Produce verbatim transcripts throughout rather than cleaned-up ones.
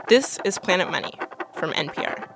This is Planet Money from N P R.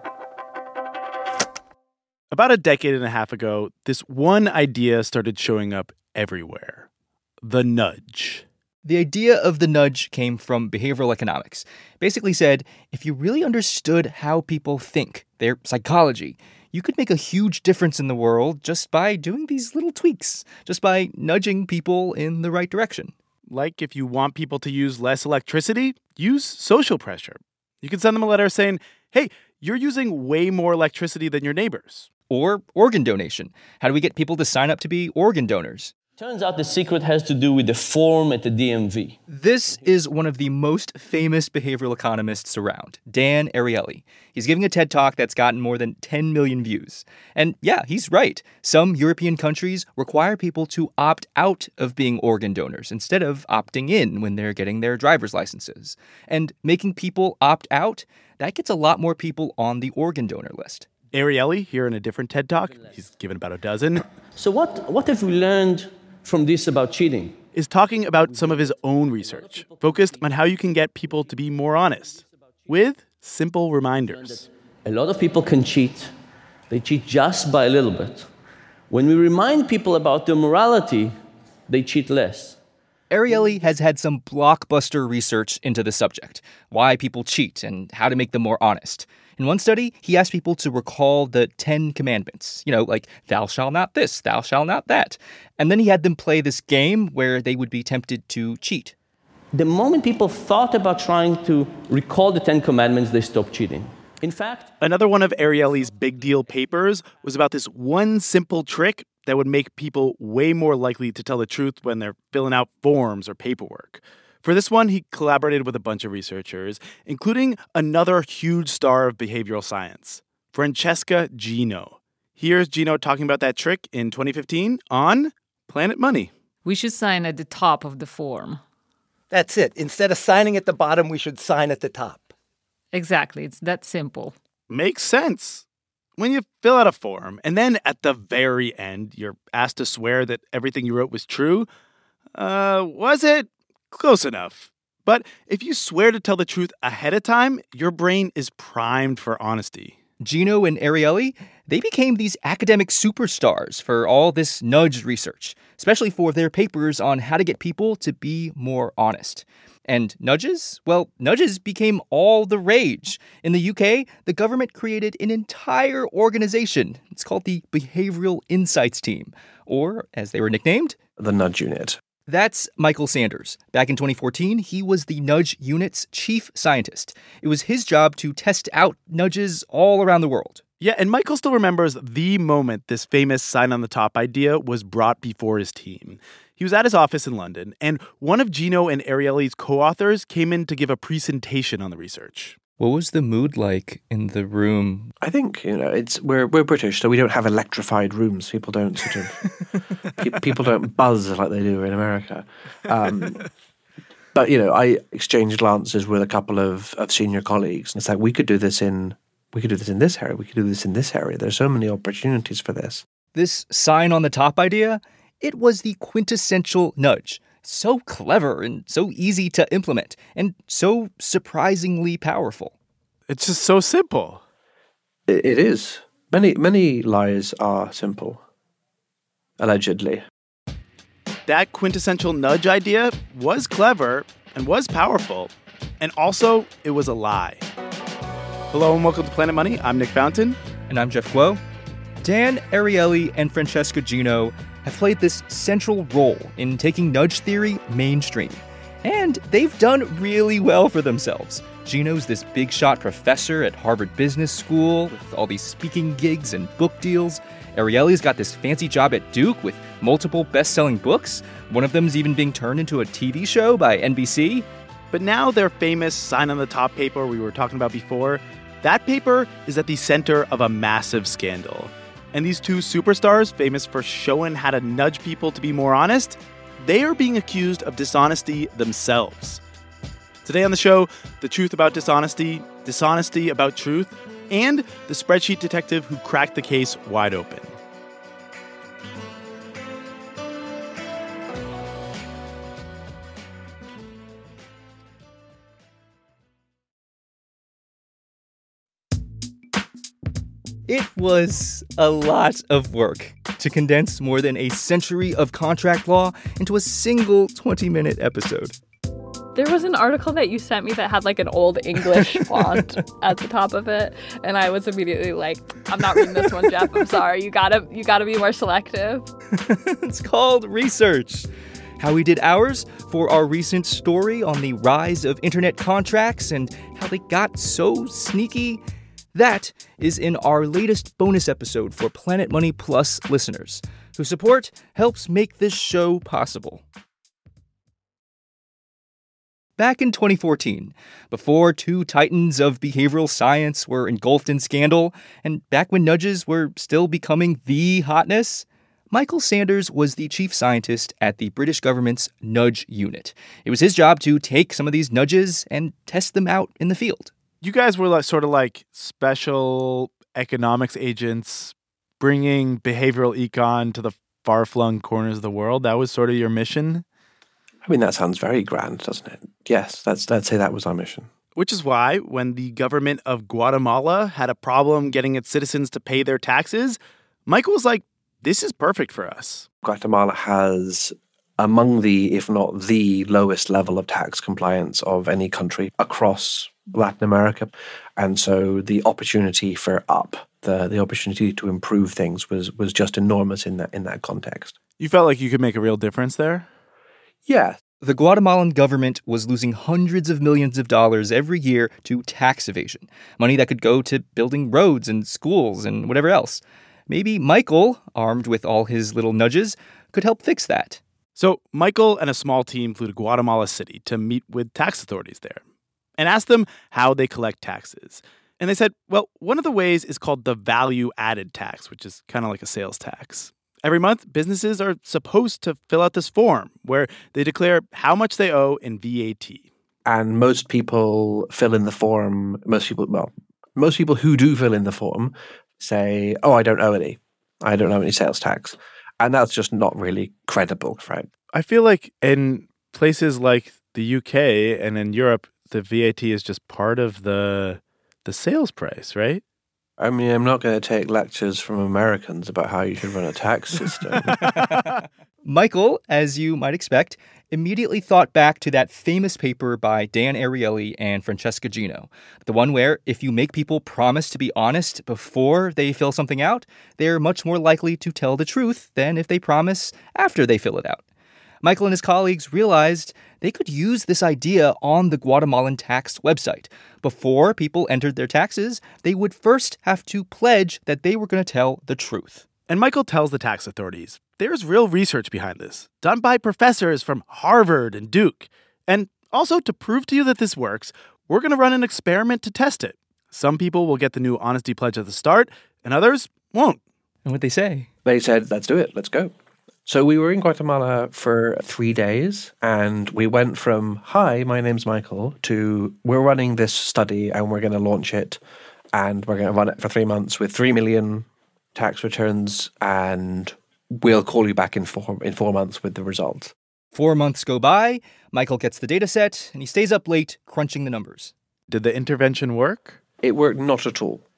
About a decade and a half ago, this one idea started showing up everywhere. The nudge. The idea of the nudge came from behavioral economics. Basically said, if you really understood how people think, their psychology, you could make a huge difference in the world just by doing these little tweaks, just by nudging people in the right direction. Like if you want people to use less electricity, use social pressure. You can send them a letter saying, hey, you're using way more electricity than your neighbors. Or organ donation. How do we get people to sign up to be organ donors? Turns out the secret has to do with the form at the D M V. This is one of the most famous behavioral economists around, Dan Ariely. He's giving a TED Talk that's gotten more than ten million views. And yeah, he's right. Some European countries require people to opt out of being organ donors instead of opting in when they're getting their driver's licenses. And making people opt out, that gets a lot more people on the organ donor list. Ariely, here in a different TED Talk, he's given about a dozen. So what, what have we learned from this about cheating? Is talking about some of his own research, focused on how you can get people to be more honest, with simple reminders. A lot of people can cheat. They cheat just by a little bit. When we remind people about their morality, they cheat less. Ariely has had some blockbuster research into the subject, why people cheat and how to make them more honest. In one study, he asked people to recall the Ten Commandments, you know, like, thou shalt not this, thou shalt not that. And then he had them play this game where they would be tempted to cheat. The moment people thought about trying to recall the Ten Commandments, they stopped cheating. In fact, another one of Ariely's big deal papers was about this one simple trick that would make people way more likely to tell the truth when they're filling out forms or paperwork. For this one, he collaborated with a bunch of researchers, including another huge star of behavioral science, Francesca Gino. Here's Gino talking about that trick in twenty fifteen on Planet Money. We should sign at the top of the form. That's it. Instead of signing at the bottom, we should sign at the top. Exactly. It's that simple. Makes sense. When you fill out a form, and then at the very end, you're asked to swear that everything you wrote was true, uh, was it? Close enough. But if you swear to tell the truth ahead of time, your brain is primed for honesty. Gino and Ariely, they became these academic superstars for all this nudge research, especially for their papers on how to get people to be more honest. And nudges? Well, nudges became all the rage. In the U K, the government created an entire organization. It's called the Behavioral Insights Team, or, as they were nicknamed, the Nudge Unit. That's Michael Sanders. Back in twenty fourteen, he was the Nudge Unit's chief scientist. It was his job to test out nudges all around the world. Yeah, and Michael still remembers the moment this famous sign on the top idea was brought before his team. He was at his office in London, and one of Gino and Ariely's co-authors came in to give a presentation on the research. What was the mood like in the room? I think, you know, it's we're we're British, so we don't have electrified rooms. People don't sort of pe- people don't buzz like they do in America. Um, but you know, I exchanged glances with a couple of, of senior colleagues, and it's like we could do this in we could do this in this area, we could do this in this area. There's so many opportunities for this. This sign on the top idea, it was the quintessential nudge. So clever and so easy to implement, and so surprisingly powerful. It's just so simple. It, it is. Many, many lies are simple. Allegedly. That quintessential nudge idea was clever and was powerful. And also, it was a lie. Hello and welcome to Planet Money. I'm Nick Fountain. And I'm Jeff Guo. Dan Ariely and Francesca Gino have played this central role in taking nudge theory mainstream. And they've done really well for themselves. Gino's this big shot professor at Harvard Business School with all these speaking gigs and book deals. Ariely's got this fancy job at Duke with multiple best-selling books. One of them's even being turned into a T V show by N B C. But now their famous sign on the top paper we were talking about before, that paper is at the center of a massive scandal. And these two superstars, famous for showing how to nudge people to be more honest, they are being accused of dishonesty themselves. Today on the show, the truth about dishonesty, dishonesty about truth, and the spreadsheet detective who cracked the case wide open. It was a lot of work to condense more than a century of contract law into a single twenty-minute episode. There was an article that you sent me that had like an old English font at the top of it, and I was immediately like, I'm not reading this one, Jeff. I'm sorry. You gotta, you gotta be more selective. It's called research. How we did ours for our recent story on the rise of internet contracts and how they got so sneaky. That is in our latest bonus episode for Planet Money Plus listeners, whose support helps make this show possible. Back in twenty fourteen, before two titans of behavioral science were engulfed in scandal, and back when nudges were still becoming the hotness, Michael Sanders was the chief scientist at the British government's nudge unit. It was his job to take some of these nudges and test them out in the field. You guys were like, sort of like special economics agents bringing behavioral econ to the far-flung corners of the world. That was sort of your mission? I mean, that sounds very grand, doesn't it? Yes, that's, let's say that was our mission. Which is why, when the government of Guatemala had a problem getting its citizens to pay their taxes, Michael was like, this is perfect for us. Guatemala has among the, if not the lowest level of tax compliance of any country across Latin America. And so the opportunity for up, the, the opportunity to improve things was was just enormous in that in that context. You felt like you could make a real difference there? Yeah. The Guatemalan government was losing hundreds of millions of dollars every year to tax evasion, money that could go to building roads and schools and whatever else. Maybe Michael, armed with all his little nudges, could help fix that. So Michael and a small team flew to Guatemala City to meet with tax authorities there and asked them how they collect taxes. And they said, well, one of the ways is called the value-added tax, which is kind of like a sales tax. Every month, businesses are supposed to fill out this form where they declare how much they owe in V A T. And most people fill in the form, most people, well, most people who do fill in the form say, oh, I don't owe any. I don't owe any sales tax. And that's just not really credible, right? I feel like in places like the U K and in Europe, the V A T is just part of the the sales price, right? I mean, I'm not going to take lectures from Americans about how you should run a tax system. Michael, as you might expect, immediately thought back to that famous paper by Dan Ariely and Francesca Gino, the one where if you make people promise to be honest before they fill something out, they're much more likely to tell the truth than if they promise after they fill it out. Michael and his colleagues realized they could use this idea on the Guatemalan tax website. Before people entered their taxes, they would first have to pledge that they were going to tell the truth. And Michael tells the tax authorities there's real research behind this, done by professors from Harvard and Duke. And also, to prove to you that this works, we're going to run an experiment to test it. Some people will get the new honesty pledge at the start, and others won't. And what'd they say? They said, let's do it. Let's go. So we were in Guatemala for three days, and we went from, hi, my name's Michael, to we're running this study and we're going to launch it, and we're going to run it for three months with three million tax returns, and we'll call you back in four, in four months with the results. Four months go by, Michael gets the data set, and he stays up late crunching the numbers. Did the intervention work? It worked not at all.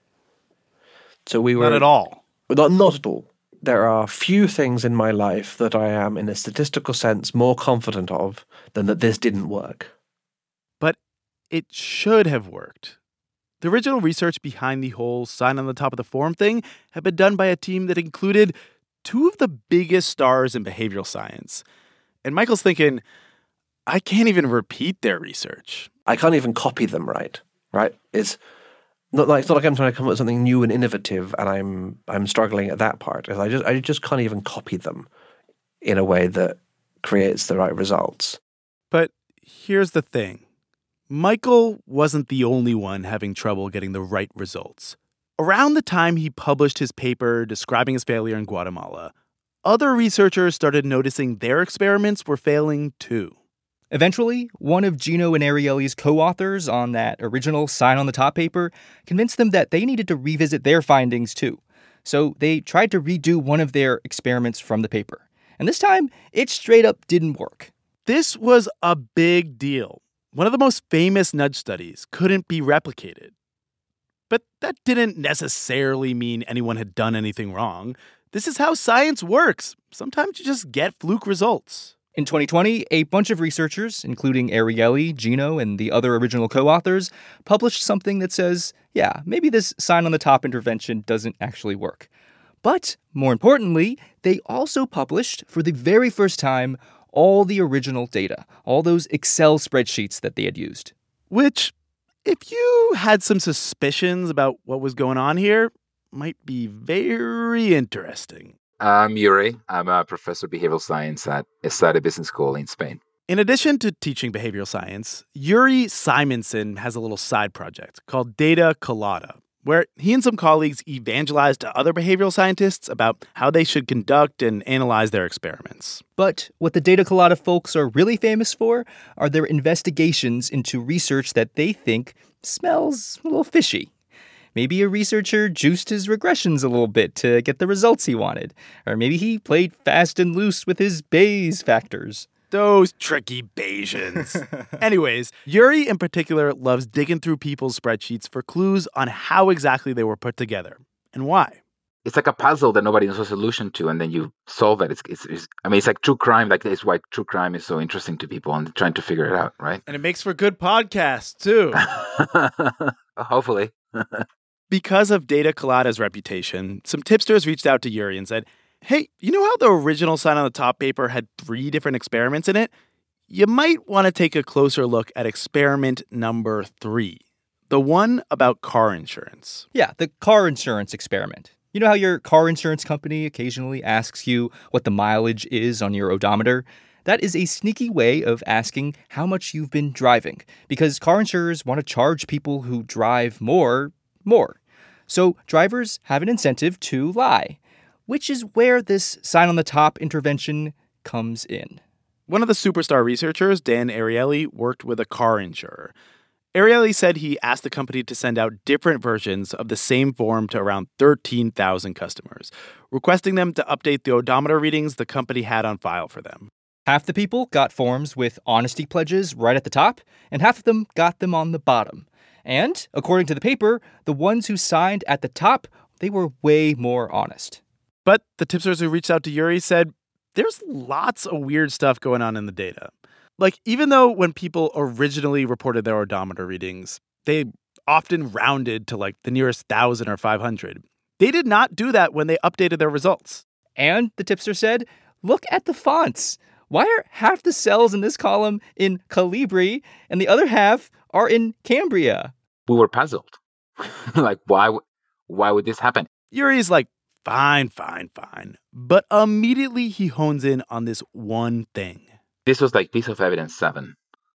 So we were Not at all? Not, not at all. There are few things in my life that I am, in a statistical sense, more confident of than that this didn't work. But it should have worked. The original research behind the whole sign on the top of the form thing had been done by a team that included two of the biggest stars in behavioral science. And Michael's thinking, I can't even repeat their research. I can't even copy them right, right? It's not like it's not like I'm trying to come up with something new and innovative, and I'm I'm struggling at that part. I just I just can't even copy them in a way that creates the right results. But here's the thing. Michael wasn't the only one having trouble getting the right results. Around the time he published his paper describing his failure in Guatemala, other researchers started noticing their experiments were failing too. Eventually, one of Gino and Ariely's co-authors on that original sign on the top paper convinced them that they needed to revisit their findings too. So they tried to redo one of their experiments from the paper. And this time, it straight up didn't work. This was a big deal. One of the most famous nudge studies couldn't be replicated. But that didn't necessarily mean anyone had done anything wrong. This is how science works. Sometimes you just get fluke results. In twenty twenty, a bunch of researchers, including Ariely, Gino, and the other original co-authors, published something that says, yeah, maybe this sign on the top intervention doesn't actually work. But, more importantly, they also published, for the very first time, all the original data, all those Excel spreadsheets that they had used. Which, if you had some suspicions about what was going on here, might be very interesting. I'm Yuri. I'm a professor of behavioral science at Esade Business School in Spain. In addition to teaching behavioral science, Yuri Simonson has a little side project called Data Colada, where he and some colleagues evangelize to other behavioral scientists about how they should conduct and analyze their experiments. But what the Data Colada folks are really famous for are their investigations into research that they think smells a little fishy. Maybe a researcher juiced his regressions a little bit to get the results he wanted. Or maybe he played fast and loose with his Bayes factors. Those tricky Bayesians. Anyways, Yuri in particular loves digging through people's spreadsheets for clues on how exactly they were put together and why. It's like a puzzle that nobody knows a solution to, and then you solve it. It's, it's, it's I mean, it's like true crime. Like, it's why true crime is so interesting to people and trying to figure it out, right? And it makes for good podcasts, too. Hopefully. Because of Data Colada's reputation, some tipsters reached out to Yuri and said, hey, you know how the original sign on the top paper had three different experiments in it? You might want to take a closer look at experiment number three, the one about car insurance. Yeah, the car insurance experiment. You know how your car insurance company occasionally asks you what the mileage is on your odometer? That is a sneaky way of asking how much you've been driving, because car insurers want to charge people who drive more, more. So drivers have an incentive to lie, which is where this sign on the top intervention comes in. One of the superstar researchers, Dan Ariely, worked with a car insurer. Ariely said he asked the company to send out different versions of the same form to around thirteen thousand customers, requesting them to update the odometer readings the company had on file for them. Half the people got forms with honesty pledges right at the top, and half of them got them on the bottom. And, according to the paper, the ones who signed at the top, they were way more honest. But the tipsters who reached out to Yuri said there's lots of weird stuff going on in the data. Like, even though when people originally reported their odometer readings, they often rounded to like the nearest thousand or five hundred, they did not do that when they updated their results. And, the tipster said, look at the fonts. Why are half the cells in this column in Calibri and the other half are in Cambria? We were puzzled. Like, why, w- why would this happen? Yuri's like, fine, fine, fine. But immediately he hones in on this one thing. This was like piece of evidence seven.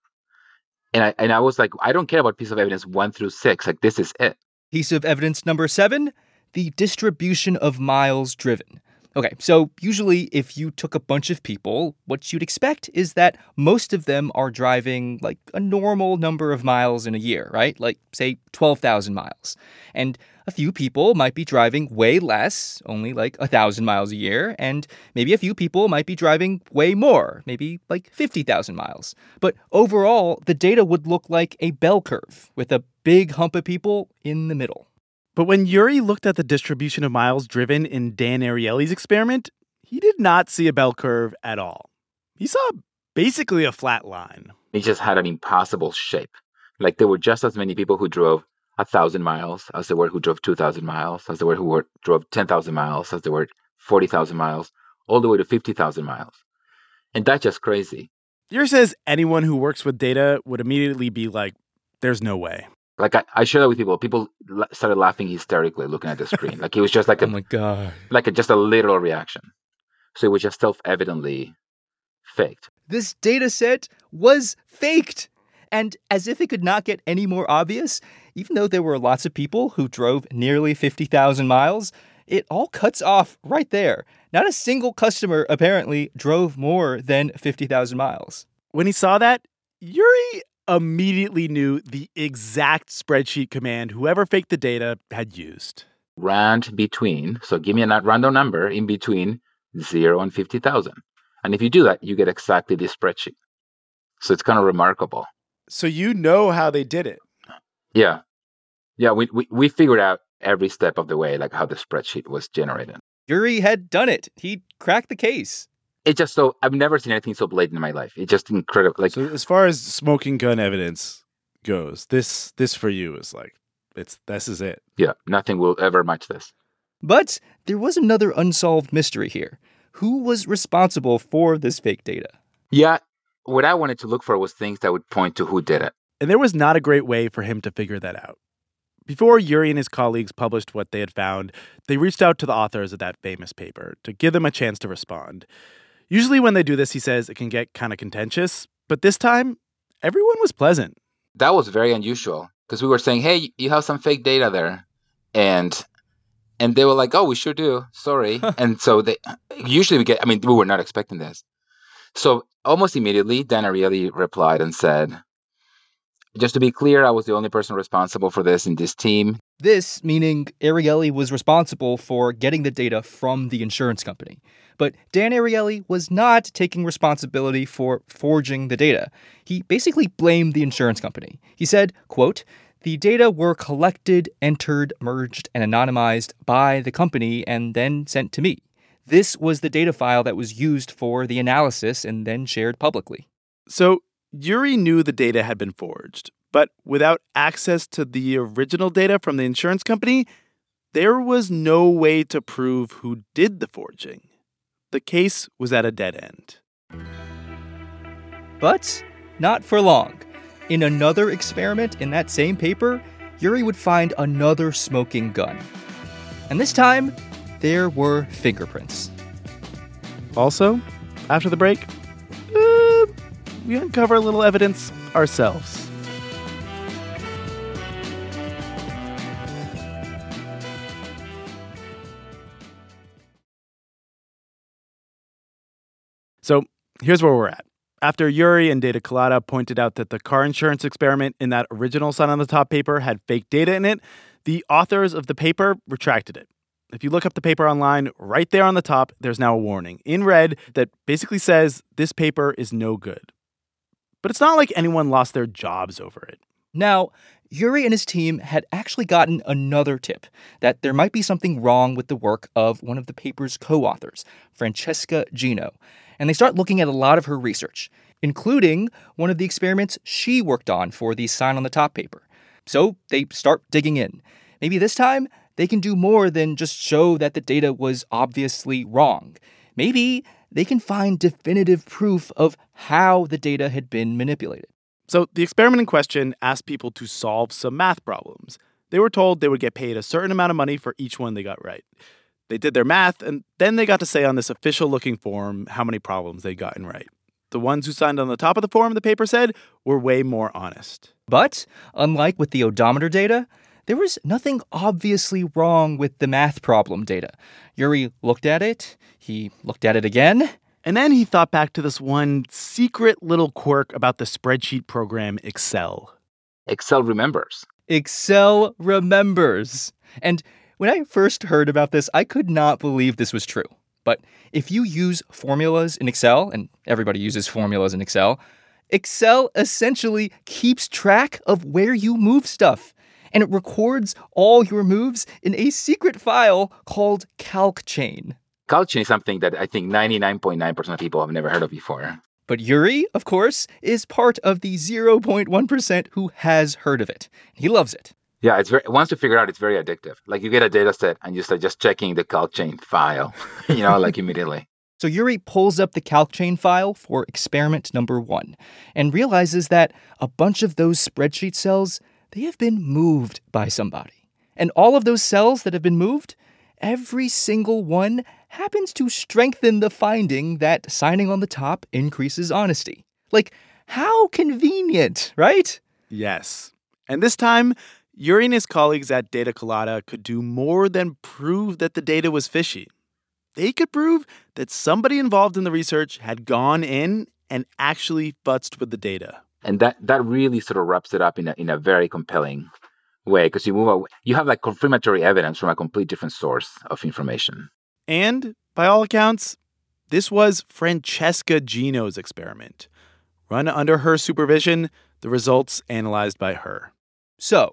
And I, and I was like, I don't care about piece of evidence one through six. Like, this is it. Piece of evidence number seven, the distribution of miles driven. Okay, so usually if you took a bunch of people, what you'd expect is that most of them are driving like a normal number of miles in a year, right? Like, say, twelve thousand miles. And a few people might be driving way less, only like one thousand miles a year, and maybe a few people might be driving way more, maybe like fifty thousand miles. But overall, the data would look like a bell curve with a big hump of people in the middle. But when Yuri looked at the distribution of miles driven in Dan Ariely's experiment, he did not see a bell curve at all. He saw basically a flat line. It just had an impossible shape. Like, there were just as many people who drove one thousand miles as there were who drove two thousand miles, as there were who were, drove ten thousand miles, as there were forty thousand miles, all the way to fifty thousand miles. And that's just crazy. Yuri says anyone who works with data would immediately be like, there's no way. Like, I, I share that with people. People la- started laughing hysterically looking at the screen. Like, it was just like a, oh my God. like a, just a literal reaction. So it was just self-evidently faked. This data set was faked. And as if it could not get any more obvious, even though there were lots of people who drove nearly fifty thousand miles, it all cuts off right there. Not a single customer apparently drove more than fifty thousand miles. When he saw that, Yuri immediately knew the exact spreadsheet command whoever faked the data had used. Rand between, so give me a random number in between zero and fifty thousand. And if you do that, you get exactly this spreadsheet. So it's kind of remarkable. So you know how they did it. Yeah. Yeah, we, we, we figured out every step of the way, like how the spreadsheet was generated. Yuri had done it. He cracked the case. It's just so, I've never seen anything so blatant in my life. It's just incredible. Like, So as far as smoking gun evidence goes, this this for you is like, it's this is it. yeah, nothing will ever match this. But there was another unsolved mystery here. Who was responsible for this fake data? Yeah, what I wanted to look for was things that would point to who did it. And there was not a great way for him to figure that out. Before Yuri and his colleagues published what they had found, they reached out to the authors of that famous paper to give them a chance to respond. Usually when they do this, he says, it can get kind of contentious. But this time, everyone was pleasant. That was very unusual because we were saying, hey, you have some fake data there. And and they were like, oh, we sure do. Sorry. And so they usually we get, I mean, we were not expecting this. So almost immediately, Dan Ariely replied and said, just to be clear, I was the only person responsible for this in this team. This meaning Ariely was responsible for getting the data from the insurance company. But Dan Ariely was not taking responsibility for forging the data. He basically blamed the insurance company. He said, quote, the data were collected, entered, merged, and anonymized by the company and then sent to me. This was the data file that was used for the analysis and then shared publicly. So Yuri knew the data had been forged, but without access to the original data from the insurance company, there was no way to prove who did the forging. The case was at a dead end. But not for long. In another experiment in that same paper, Yuri would find another smoking gun. And this time, there were fingerprints. Also, after the break, uh, we uncover a little evidence ourselves. So here's where we're at. After Yuri and Data Colada pointed out that the car insurance experiment in that original sign on the top paper had fake data in it, the authors of the paper retracted it. If you look up the paper online, right there on the top, there's now a warning in red that basically says this paper is no good. But it's not like anyone lost their jobs over it. Now, Yuri and his team had actually gotten another tip that there might be something wrong with the work of one of the paper's co-authors, Francesca Gino. And they start looking at a lot of her research, including one of the experiments she worked on for the sign on the top paper. So they start digging in. Maybe this time they can do more than just show that the data was obviously wrong. Maybe they can find definitive proof of how the data had been manipulated. So the experiment in question asked people to solve some math problems. They were told they would get paid a certain amount of money for each one they got right. They did their math, and then they got to say on this official-looking form how many problems they'd gotten right. The ones who signed on the top of the form, the paper said, were way more honest. But, unlike with the odometer data, there was nothing obviously wrong with the math problem data. Yuri looked at it, he looked at it again, and then he thought back to this one secret little quirk about the spreadsheet program Excel. Excel remembers. Excel remembers. And when I first heard about this, I could not believe this was true. But if you use formulas in Excel, and everybody uses formulas in Excel, Excel essentially keeps track of where you move stuff. And it records all your moves in a secret file called CalcChain. CalcChain is something that I think ninety-nine point nine percent of people have never heard of before. But Yuri, of course, is part of the zero point one percent who has heard of it. He loves it. Yeah, it's very, once you figure out, it's very addictive. Like you get a data set and you start just checking the CalcChain file, you know, like immediately. So Yuri pulls up the CalcChain file for experiment number one and realizes that a bunch of those spreadsheet cells, they have been moved by somebody. And all of those cells that have been moved, every single one happens to strengthen the finding that signing on the top increases honesty. Like, how convenient, right? Yes. And this time, Yuri and his colleagues at Data Colada could do more than prove that the data was fishy. They could prove that somebody involved in the research had gone in and actually futzed with the data. And that, that really sort of wraps it up in a, in a very compelling way, because you move away, you have like confirmatory evidence from a complete different source of information. And by all accounts, this was Francesca Gino's experiment. Run under her supervision, the results analyzed by her. So,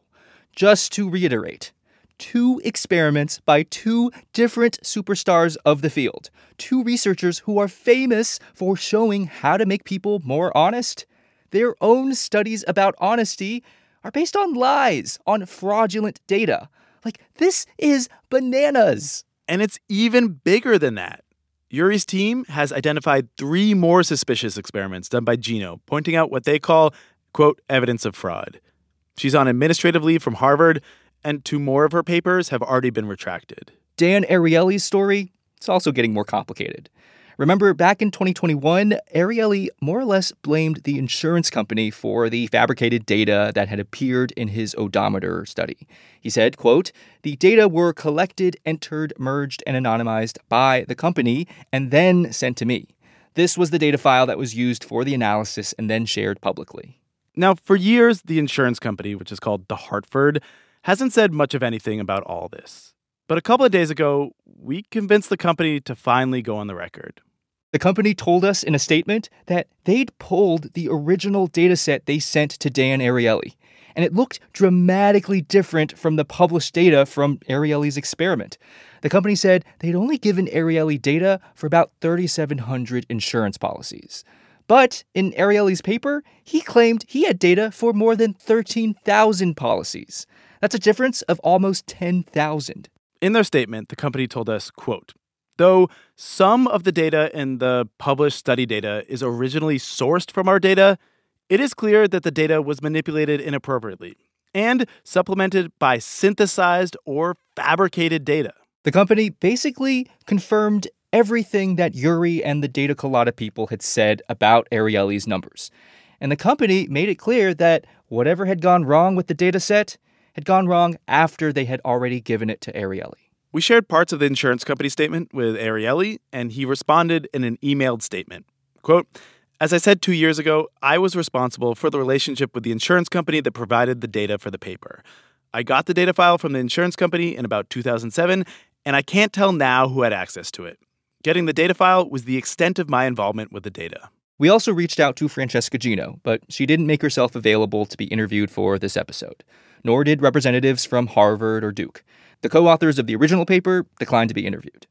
Just to reiterate, two experiments by two different superstars of the field, two researchers who are famous for showing how to make people more honest. Their own studies about honesty are based on lies, on fraudulent data. Like, this is bananas. And it's even bigger than that. Yuri's team has identified three more suspicious experiments done by Gino, pointing out what they call, quote, evidence of fraud. She's on administrative leave from Harvard, and two more of her papers have already been retracted. Dan Ariely's story, it's also getting more complicated. Remember, back in twenty twenty-one, Ariely more or less blamed the insurance company for the fabricated data that had appeared in his odometer study. He said, quote, the data were collected, entered, merged, and anonymized by the company and then sent to me. This was the data file that was used for the analysis and then shared publicly. Now, for years, the insurance company, which is called The Hartford, hasn't said much of anything about all this. But a couple of days ago, we convinced the company to finally go on the record. The company told us in a statement that they'd pulled the original dataset they sent to Dan Ariely, and it looked dramatically different from the published data from Ariely's experiment. The company said they'd only given Ariely data for about thirty-seven hundred insurance policies. But in Ariely's paper, he claimed he had data for more than thirteen thousand policies. That's a difference of almost ten thousand. In their statement, the company told us, quote, though some of the data in the published study data is originally sourced from our data, it is clear that the data was manipulated inappropriately and supplemented by synthesized or fabricated data. The company basically confirmed everything that Yuri and the Data Colada people had said about Ariely's numbers. And the company made it clear that whatever had gone wrong with the data set had gone wrong after they had already given it to Ariely. We shared parts of the insurance company statement with Ariely, and he responded in an emailed statement. Quote, as I said two years ago, I was responsible for the relationship with the insurance company that provided the data for the paper. I got the data file from the insurance company in about two thousand seven, and I can't tell now who had access to it. Getting the data file was the extent of my involvement with the data. We also reached out to Francesca Gino, but she didn't make herself available to be interviewed for this episode. Nor did representatives from Harvard or Duke. The co-authors of the original paper declined to be interviewed.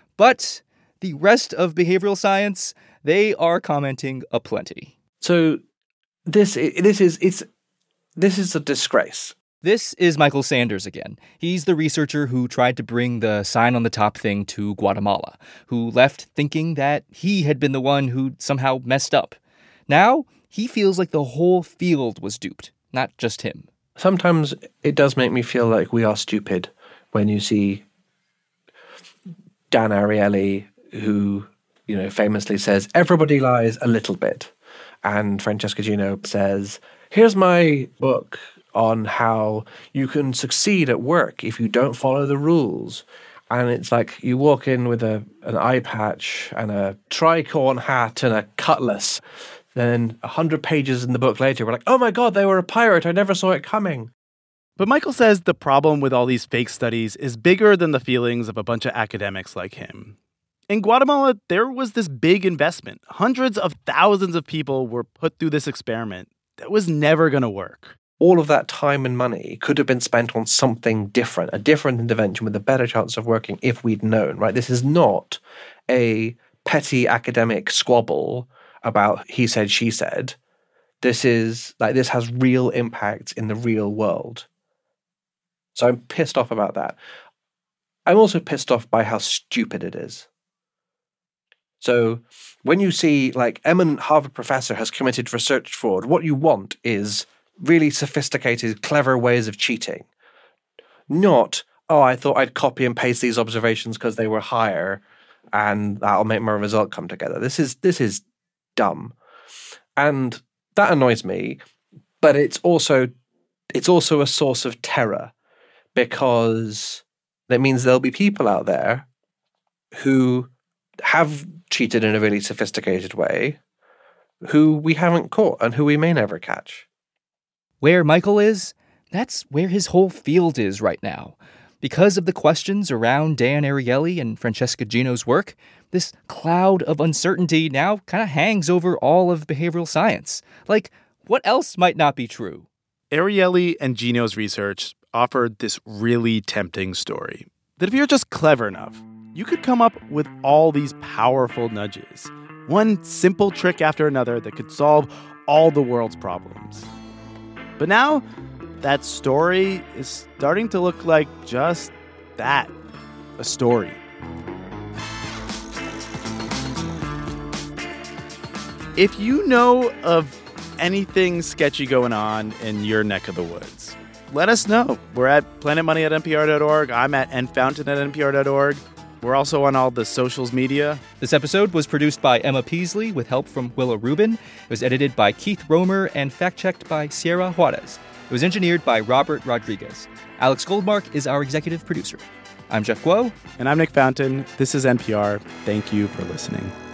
But the rest of behavioral science, they are commenting aplenty. So this this is it's this is a disgrace. This is Michael Sanders again. He's the researcher who tried to bring the sign on the top thing to Guatemala, who left thinking that he had been the one who somehow messed up. Now, he feels like the whole field was duped, not just him. Sometimes it does make me feel like we are stupid when you see Dan Ariely, who, you know, famously says, everybody lies a little bit. And Francesca Gino says, here's my book on how you can succeed at work if you don't follow the rules. And it's like you walk in with a an eye patch and a tricorn hat and a cutlass. Then a hundred pages in the book later, we're like, oh my God, they were a pirate. I never saw it coming. But Michael says the problem with all these fake studies is bigger than the feelings of a bunch of academics like him. In Guatemala, there was this big investment. Hundreds of thousands of people were put through this experiment that was never going to work. All of that time and money could have been spent on something different, a different intervention with a better chance of working if we'd known, right? This is not a petty academic squabble about he said, she said. This is like, this has real impact in the real world. So I'm pissed off about that. I'm also pissed off by how stupid it is. So when you see like eminent Harvard professor has committed research fraud, what you want is really sophisticated, clever ways of cheating. Not, oh, I thought I'd copy and paste these observations because they were higher and that'll make my result come together. This is this is dumb. And that annoys me, but it's also it's also a source of terror because that means there'll be people out there who have cheated in a really sophisticated way who we haven't caught and who we may never catch. Where Michael is, that's where his whole field is right now. Because of the questions around Dan Ariely and Francesca Gino's work, this cloud of uncertainty now kind of hangs over all of behavioral science. Like, what else might not be true? Ariely and Gino's research offered this really tempting story that if you're just clever enough, you could come up with all these powerful nudges, one simple trick after another that could solve all the world's problems. But now, that story is starting to look like just that, a story. If you know of anything sketchy going on in your neck of the woods, let us know. We're at planet money at N P R dot org. I'm at nfountain at N P R dot org. We're also on all the socials media. This episode was produced by Emma Peasley with help from Willow Rubin. It was edited by Keith Romer and fact-checked by Sierra Juarez. It was engineered by Robert Rodriguez. Alex Goldmark is our executive producer. I'm Jeff Guo. And I'm Nick Fountain. This is N P R. Thank you for listening.